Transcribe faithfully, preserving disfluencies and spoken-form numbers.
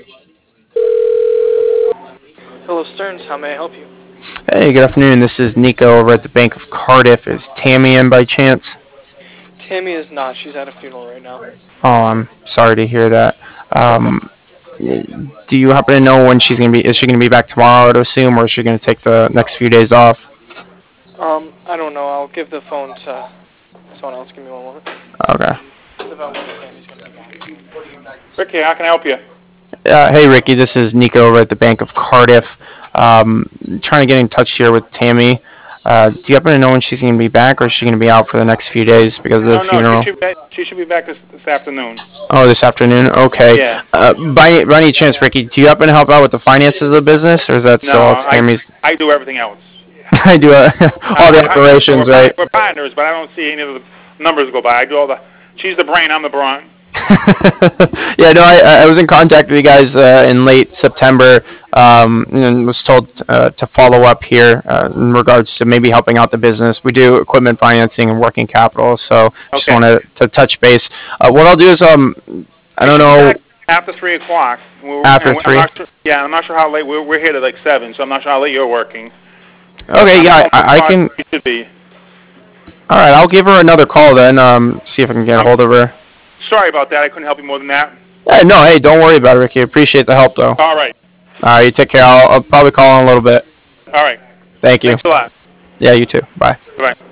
Hello, Stearns. How may I help you? Hey, good afternoon. This is Nico over at the Bank of Cardiff. Is Tammy in by chance? Tammy is not. She's at a funeral right now. Oh, I'm sorry to hear that. It's okay. Um, do you happen to know when she's gonna be? Is she gonna be back tomorrow, to assume, or is she gonna take the next few days off? Um, I don't know. I'll give the phone to someone else. Give me one moment. Okay. It's about when Tammy's gonna be back. Ricky, how can I help you? Uh, hey, Ricky. This is Nico over at the Bank of Cardiff. Um, trying to get in touch here with Tammy. Uh, do you happen to know when she's gonna be back, or is she gonna be out for the next few days because of the No, no, she funeral? should be, she should be back this, this afternoon. Oh, this afternoon. Okay. Yeah. Uh, by by any chance, Ricky, do you happen to help out with the finances of the business, or is that No, still all I Tammy's? I do everything else. I do uh, all the I, I, operations, we're, right? We're partners, but I don't see any of the numbers go by. I do all the. She's the brain. I'm the brawn. Yeah, no, I, I was in contact with you guys uh, in late September, um, and was told uh, to follow up here uh, in regards to maybe helping out the business. We do equipment financing and working capital, so just Okay. wanted to touch base. Uh, what I'll do is, um, I don't She's know, back after three o'clock. We're, after I'm three. not sure, yeah, I'm not sure how late. We're, we're here at like seven, so I'm not sure how late you're working. Okay, I'm yeah, home I, I as can. far as we should be. All right, I'll give her another call then. Um, see if I can get a I'm hold of her. sorry about that. I couldn't help you more than that. Hey, no, hey, don't worry about it, Ricky. Appreciate the help, though. All All right. right, you take care. I'll, I'll probably call in a little bit. All right. Thank you. Thanks a lot. Yeah, you too. Bye. Bye.